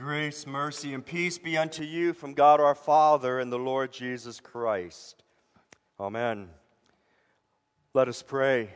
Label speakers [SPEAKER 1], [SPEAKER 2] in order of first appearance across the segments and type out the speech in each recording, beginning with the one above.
[SPEAKER 1] Grace, mercy, and peace be unto you from God our Father and the Lord Jesus Christ. Amen. Let us pray.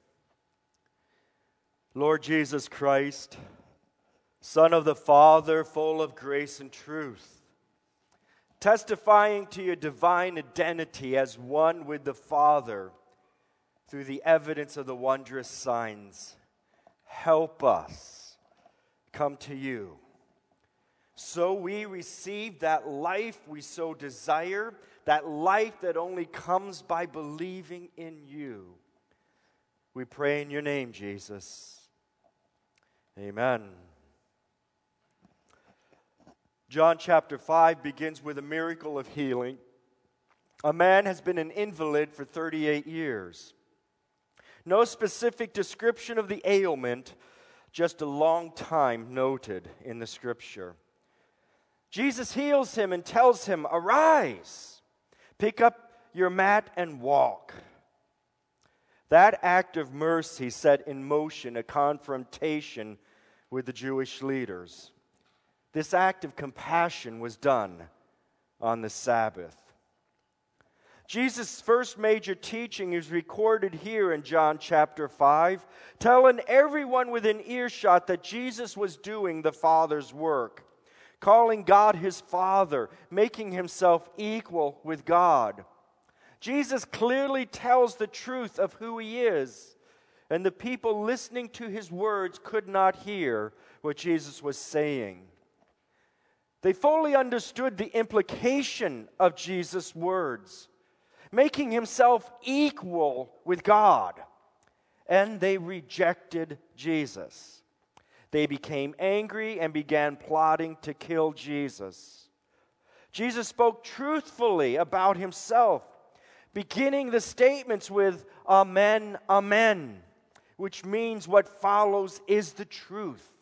[SPEAKER 1] Lord Jesus Christ, Son of the Father, full of grace and truth, testifying to your divine identity as one with the Father through the evidence of the wondrous signs, help us come to you. So we receive that life we so desire, that life that only comes by believing in you. We pray in your name, Jesus. Amen. John chapter 5 begins with a miracle of healing. A man has been an invalid for 38 years. No specific description of the ailment, just a long time noted in the scripture. Jesus heals him and tells him, "Arise, pick up your mat and walk." That act of mercy set in motion a confrontation with the Jewish leaders. This act of compassion was done on the Sabbath. Jesus' first major teaching is recorded here in John chapter 5, telling everyone within earshot that Jesus was doing the Father's work, calling God his Father, making himself equal with God. Jesus clearly tells the truth of who he is, and the people listening to his words could not hear what Jesus was saying. They fully understood the implication of Jesus' words, making himself equal with God, and they rejected Jesus. They became angry and began plotting to kill Jesus. Jesus spoke truthfully about himself, beginning the statements with "Amen, Amen," which means what follows is the truth.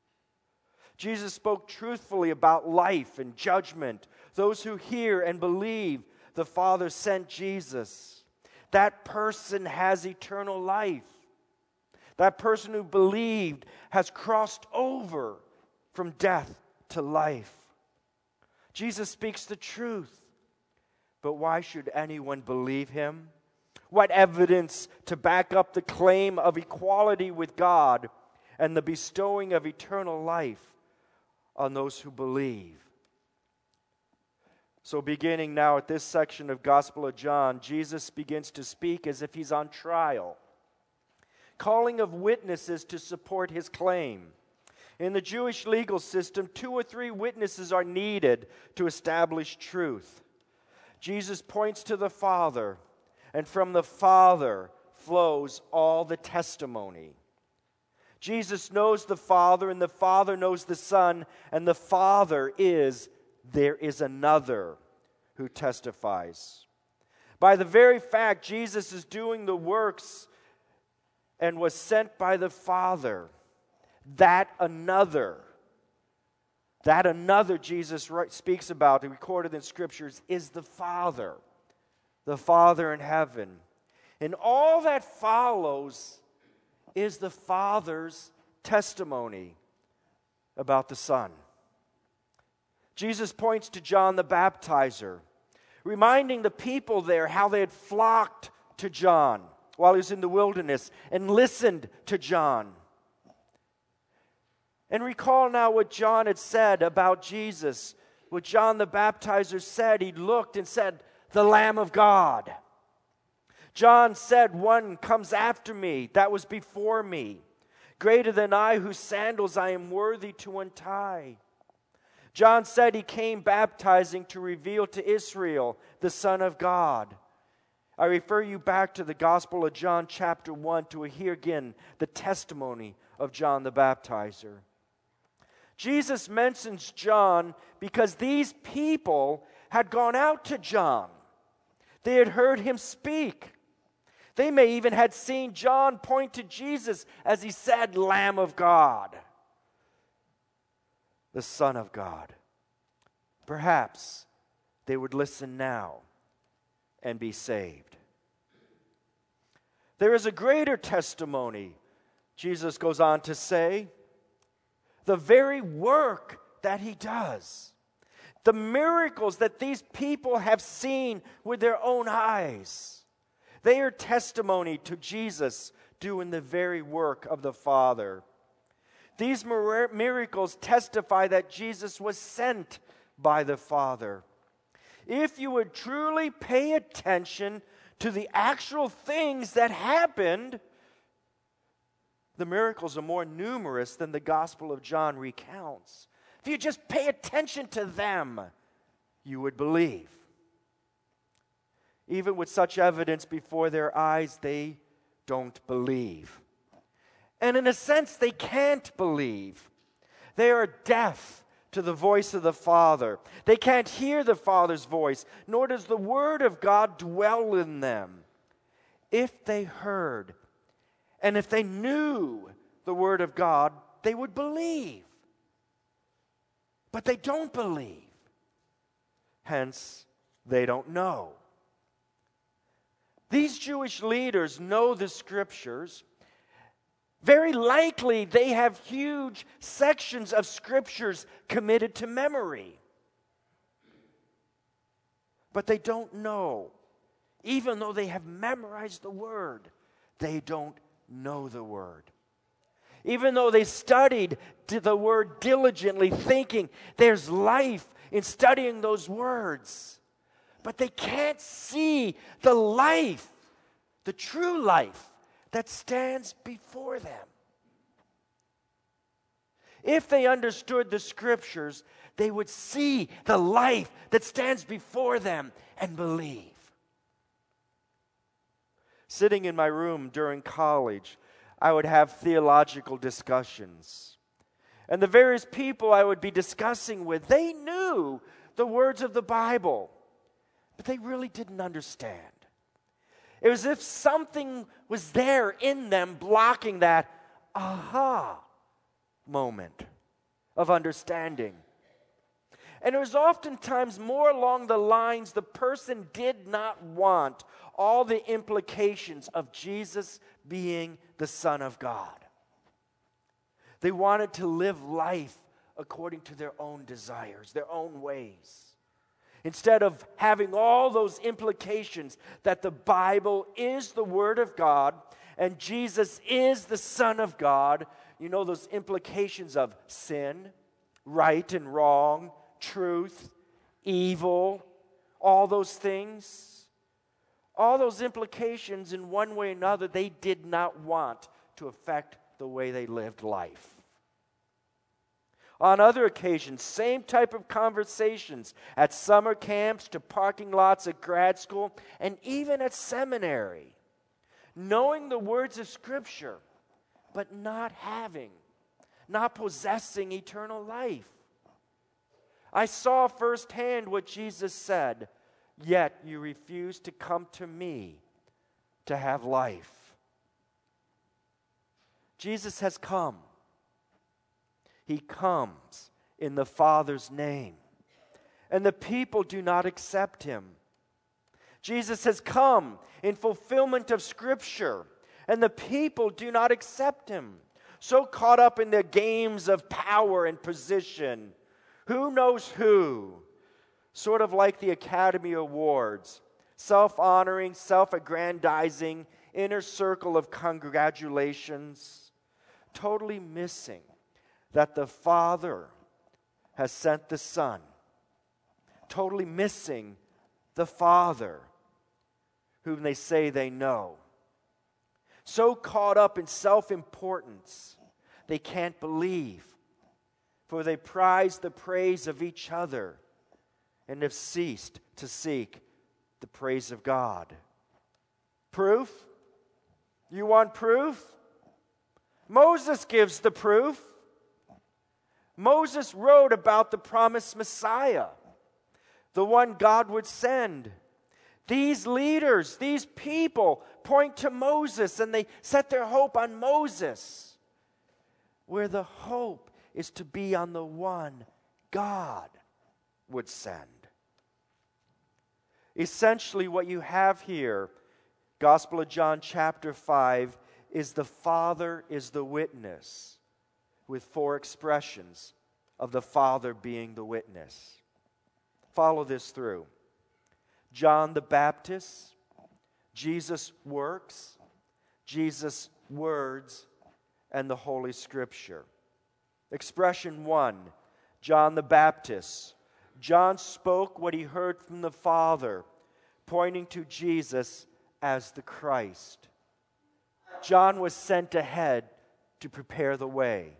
[SPEAKER 1] Jesus spoke truthfully about life and judgment. Those who hear and believe the Father sent Jesus, that person has eternal life. That person who believed has crossed over from death to life. Jesus speaks the truth. But why should anyone believe him? What evidence to back up the claim of equality with God and the bestowing of eternal life on those who believe? So beginning now at this section of Gospel of John, Jesus begins to speak as if he's on trial, calling of witnesses to support his claim. In the Jewish legal system, 2 or 3 witnesses are needed to establish truth. Jesus points to the Father, and from the Father flows all the testimony. Jesus knows the Father, and the Father knows the Son, and the Father is, there is another who testifies. By the very fact Jesus is doing the works and was sent by the Father, that another Jesus speaks about and recorded in Scriptures is the Father in heaven. And all that follows is the Father's testimony about the Son. Jesus points to John the Baptizer, reminding the people there how they had flocked to John while he was in the wilderness and listened to John. And recall now what John had said about Jesus. What John the Baptizer said, he looked and said, "The Lamb of God." John said, "One comes after me, that was before me, greater than I, whose sandals I am worthy to untie." John said he came baptizing to reveal to Israel the Son of God. I refer you back to the Gospel of John chapter 1 to hear again the testimony of John the Baptizer. Jesus mentions John because these people had gone out to John. They had heard him speak. They may even had seen John point to Jesus as he said, "Lamb of God," the Son of God. Perhaps they would listen now and be saved. There is a greater testimony, Jesus goes on to say. The very work that he does. The miracles that these people have seen with their own eyes, they are testimony to Jesus doing the very work of the Father. These miracles testify that Jesus was sent by the Father. If you would truly pay attention to the actual things that happened, the miracles are more numerous than the Gospel of John recounts. If you just pay attention to them, you would believe. Even with such evidence before their eyes, they don't believe. And in a sense, they can't believe. They are deaf to the voice of the Father. They can't hear the Father's voice, nor does the Word of God dwell in them. If they heard, and if they knew the Word of God, they would believe. But they don't believe. Hence, they don't know. These Jewish leaders know the Scriptures. Very likely they have huge sections of Scriptures committed to memory. But they don't know. Even though they have memorized the Word, they don't know the Word. Even though they studied the Word diligently, thinking there's life in studying those words, but they can't see the life, the true life that stands before them. If they understood the Scriptures, they would see the life that stands before them and believe. Sitting in my room during college, I would have theological discussions. And the various people I would be discussing with, they knew the words of the Bible, but they really didn't understand. It was as if something was there in them blocking that aha moment of understanding. And it was oftentimes more along the lines the person did not want all the implications of Jesus being the Son of God. They wanted to live life according to their own desires, their own ways. Instead of having all those implications that the Bible is the Word of God and Jesus is the Son of God, you know, those implications of sin, right and wrong, truth, evil, all those things, all those implications in one way or another, they did not want to affect the way they lived life. On other occasions, same type of conversations at summer camps to parking lots at grad school and even at seminary. Knowing the words of Scripture, but not possessing eternal life. I saw firsthand what Jesus said, "Yet you refuse to come to me to have life." Jesus has come. He comes in the Father's name, and the people do not accept him. Jesus has come in fulfillment of Scripture, and the people do not accept him. So caught up in their games of power and position, who knows who, sort of like the Academy Awards, self-honoring, self-aggrandizing, inner circle of congratulations, totally missing that the Father has sent the Son, totally missing the Father whom they say they know. So caught up in self-importance, they can't believe, for they prize the praise of each other and have ceased to seek the praise of God. Proof? You want proof? Moses gives the proof. Moses wrote about the promised Messiah, the one God would send. These leaders, these people point to Moses and they set their hope on Moses, where the hope is to be on the one God would send. Essentially, what you have here, Gospel of John chapter 5, is the Father is the witness, with 4 expressions of the Father being the witness. Follow this through. John the Baptist, Jesus' works, Jesus' words, and the Holy Scripture. Expression 1, John the Baptist. John spoke what he heard from the Father, pointing to Jesus as the Christ. John was sent ahead to prepare the way.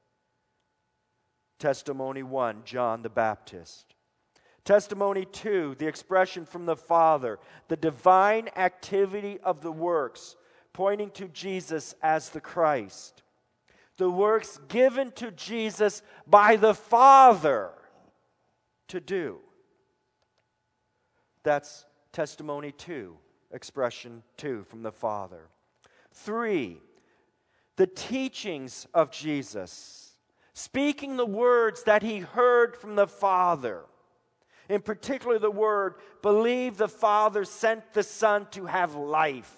[SPEAKER 1] Testimony 1, John the Baptist. Testimony 2, the expression from the Father, the divine activity of the works, pointing to Jesus as the Christ. The works given to Jesus by the Father to do. That's testimony 2, expression 2 from the Father. 3, the teachings of Jesus, speaking the words that he heard from the Father. In particular, the word, believe the Father sent the Son to have life.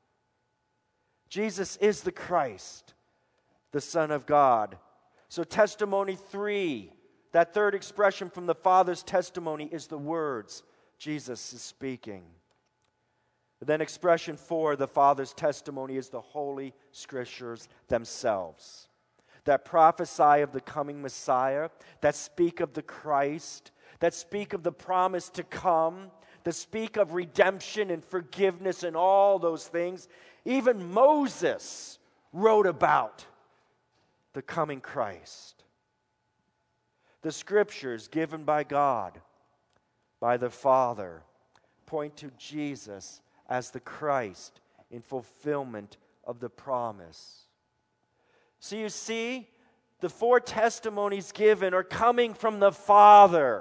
[SPEAKER 1] Jesus is the Christ, the Son of God. So testimony 3, that third expression from the Father's testimony, is the words Jesus is speaking. Then expression 4, the Father's testimony, is the Holy Scriptures themselves, that prophesy of the coming Messiah, that speak of the Christ, that speak of the promise to come, that speak of redemption and forgiveness and all those things. Even Moses wrote about the coming Christ. The Scriptures given by God, by the Father, point to Jesus as the Christ in fulfillment of the promise. So you see, the 4 testimonies given are coming from the Father.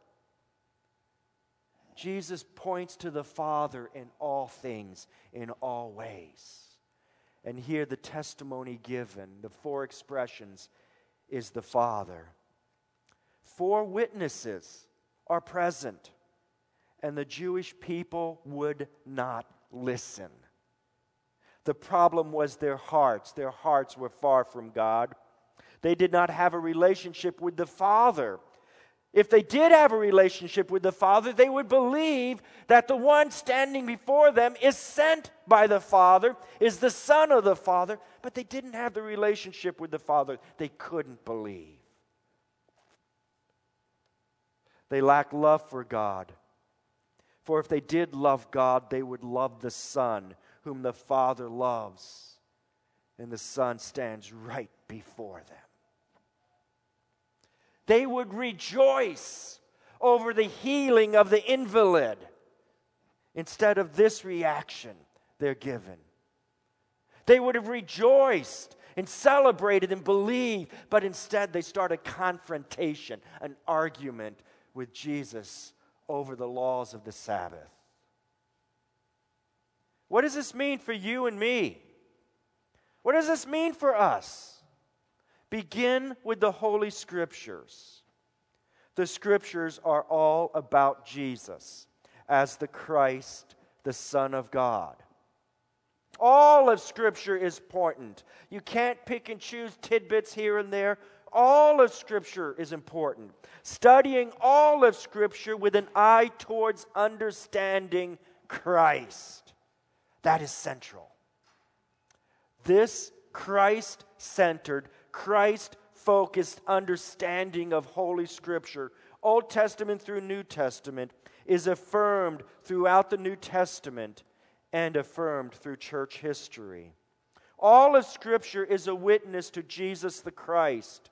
[SPEAKER 1] Jesus points to the Father in all things, in all ways. And here the testimony given, the 4 expressions, is the Father. 4 witnesses are present, and the Jewish people would not listen. The problem was their hearts. Their hearts were far from God. They did not have a relationship with the Father. If they did have a relationship with the Father, they would believe that the one standing before them is sent by the Father, is the Son of the Father, but they didn't have the relationship with the Father. They couldn't believe. They lacked love for God. For if they did love God, they would love the Son, whom the Father loves, and the Son stands right before them. They would rejoice over the healing of the invalid instead of this reaction they're given. They would have rejoiced and celebrated and believed, but instead they start a confrontation, an argument with Jesus over the laws of the Sabbath. What does this mean for you and me? What does this mean for us? Begin with the Holy Scriptures. The Scriptures are all about Jesus as the Christ, the Son of God. All of Scripture is important. You can't pick and choose tidbits here and there. All of Scripture is important. Studying all of Scripture with an eye towards understanding Christ. That is central. This Christ-centered, Christ-focused understanding of Holy Scripture, Old Testament through New Testament, is affirmed throughout the New Testament and affirmed through church history. All of Scripture is a witness to Jesus the Christ.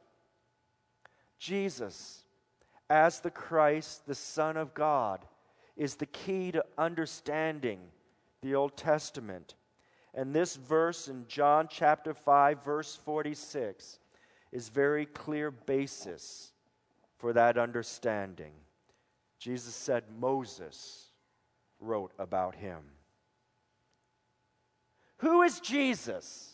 [SPEAKER 1] Jesus, as the Christ, the Son of God, is the key to understanding the Old Testament. And this verse in John chapter 5, verse 46, is very clear basis for that understanding. Jesus said Moses wrote about him. Who is Jesus?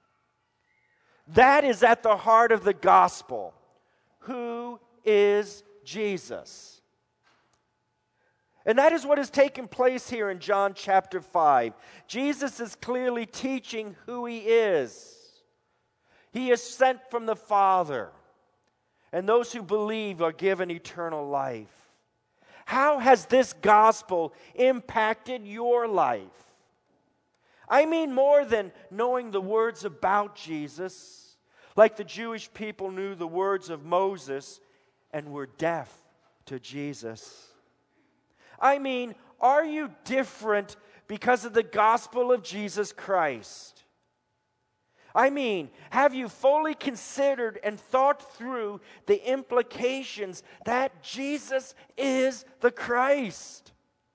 [SPEAKER 1] That is at the heart of the gospel. Who is Jesus? And that is what has taken place here in John chapter 5. Jesus is clearly teaching who he is. He is sent from the Father. and those who believe are given eternal life. How has this gospel impacted your life? I mean more than knowing the words about Jesus, like the Jewish people knew the words of Moses and were deaf to Jesus. I mean, are you different because of the gospel of Jesus Christ? I mean, have you fully considered and thought through the implications that Jesus is the Christ?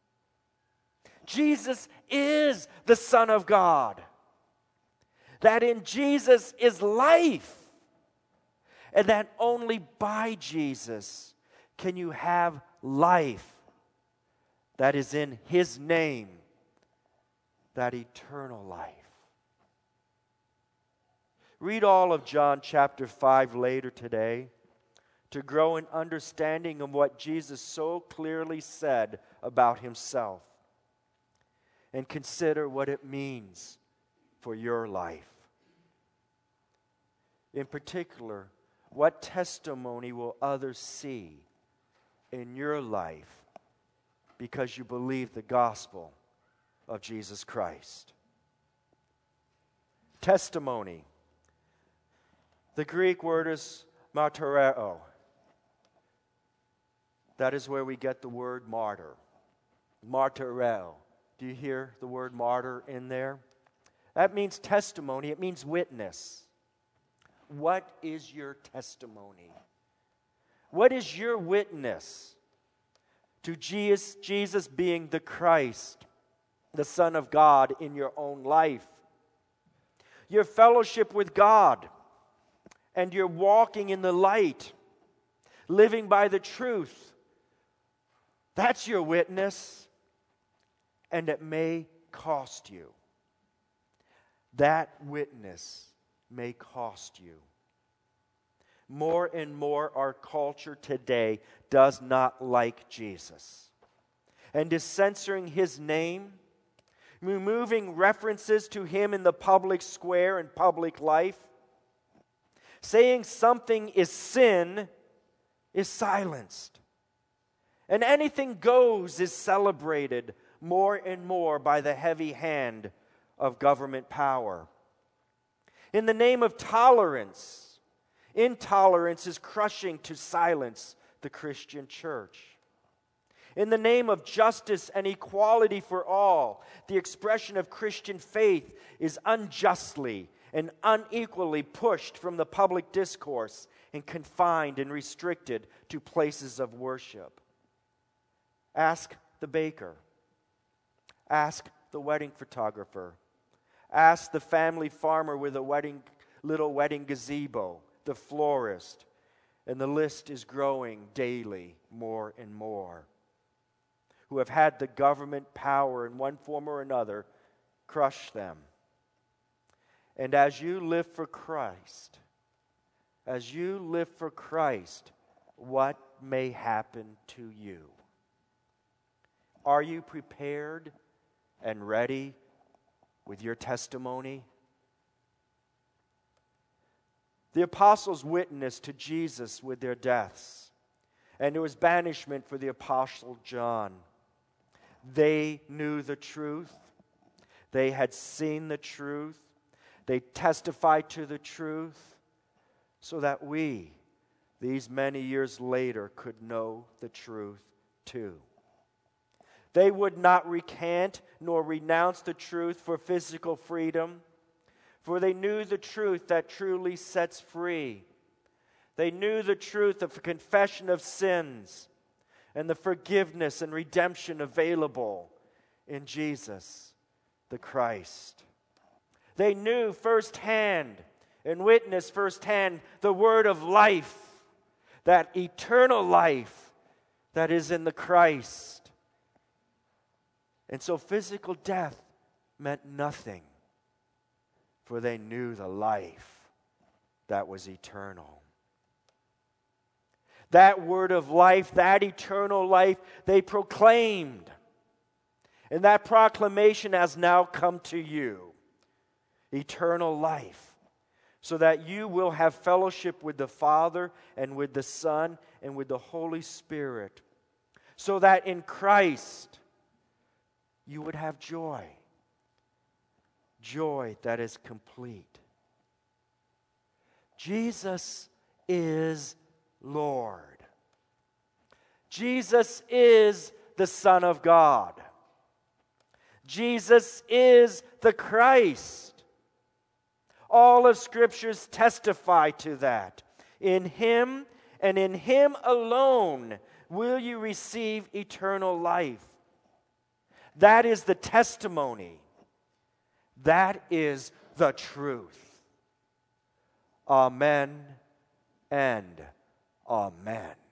[SPEAKER 1] Jesus is the Son of God. That in Jesus is life. And that only by Jesus can you have life that is in His name, that eternal life. Read all of John chapter 5 later today to grow in understanding of what Jesus so clearly said about Himself, and consider what it means for your life. In particular, what testimony will others see in your life because you believe the gospel of Jesus Christ? Testimony. The Greek word is martyreo. That is where we get the word martyr. Martyreo. Do you hear the word martyr in there? That means testimony. It means witness. What is your testimony? What is your witness to Jesus being the Christ, the Son of God in your own life? Your fellowship with God, and you're walking in the light, living by the truth. That's your witness, and it may cost you. That witness may cost you. More and more, our culture today does not like Jesus and is censoring His name, removing references to Him in the public square and public life. Saying something is sin is silenced. And anything goes is celebrated more and more by the heavy hand of government power. In the name of tolerance, intolerance is crushing to silence the Christian church. In the name of justice and equality for all, the expression of Christian faith is unjustly and unequally pushed from the public discourse and confined and restricted to places of worship. Ask the baker. Ask the wedding photographer. Ask the family farmer with a little wedding gazebo, the florist, and the list is growing daily more and more, who have had the government power in one form or another crush them. And as you live for Christ, what may happen to you? Are you prepared and ready with your testimony? The apostles witnessed to Jesus with their deaths, and it was banishment for the apostle John. They knew the truth. They had seen the truth. They testified to the truth so that we, these many years later, could know the truth too. They would not recant nor renounce the truth for physical freedom, for they knew the truth that truly sets free. They knew the truth of confession of sins and the forgiveness and redemption available in Jesus, the Christ. They knew firsthand and witnessed firsthand the word of life, that eternal life that is in the Christ. And so physical death meant nothing, for they knew the life that was eternal. That word of life, that eternal life, they proclaimed. And that proclamation has now come to you. Eternal life. so that you will have fellowship with the Father and with the Son and with the Holy Spirit, so that in Christ you would have joy, joy that is complete. Jesus is Lord. Jesus is the Son of God. Jesus is the Christ. All of Scriptures testify to that. In Him and in Him alone will you receive eternal life. That is the testimony. That is the truth. Amen and amen.